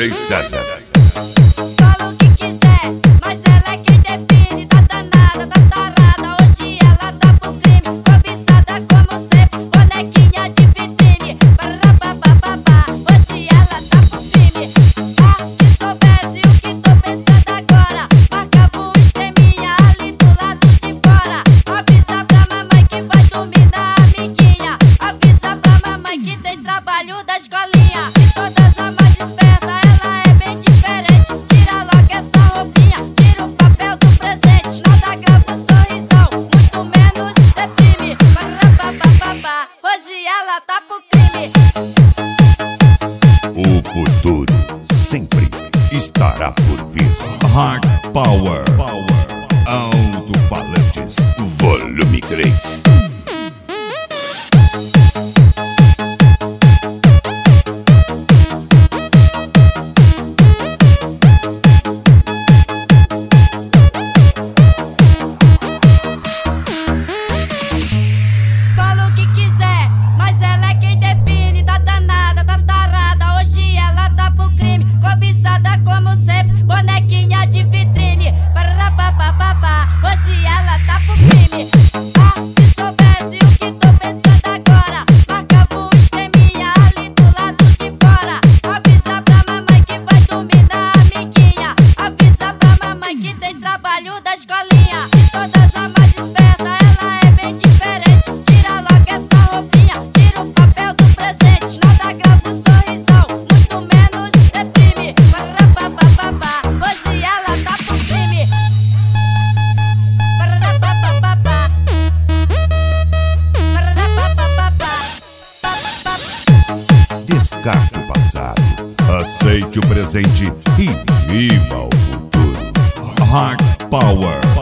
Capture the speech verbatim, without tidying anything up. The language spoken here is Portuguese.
D J César. Fala o que quiser, mas ela é quem define. Tá danada, tá tarada, hoje ela tá pro crime. Cobiçada como sempre, bonequinha de vitrine. Parapapapapá, hoje ela tá pro crime. Ah, se soubesse o que tô pensando agora, marcava um esqueminha ali do lado de fora. Avisa pra mamãe que vai dormir na amiguinha. Avisa pra mamãe que tem trabalho da escolinha. E todas as mais espertas, ela é bem diferente. Tira logo essa roupinha, tira o papel do presente. Nada grava um sorrisão, muito menos deprime. Parapapapapá, hoje ela tá pro crime. O futuro sempre estará por vir. Hard Power, Alto-Falantes, volume três. Fala o que quiser, mas ela é quem define. Tá danada, tá tarada, hoje ela tá pro crime. Cobiçada como sempre, bonequinha de vitrine. Parapapapapá, hoje ela tá pro crime. Ah, se soubesse o que tô pensando agora, marcava um esqueminha ali do lado de fora. Avisa pra mamãe que vai dormir na amiguinha. Avisa pra mamãe que tem trabalho da escolinha. E todas as mais espertas, ela é bem diferente. Tira logo essa roupinha, tira o papel do presente. Nada grava um sorrisão, muito menos deprime. Parapapapapá, hoje ela tá pro crime. Parapapapapá, parapapapapá. Descarte o passado, aceite o presente e viva o futuro. Hard Power.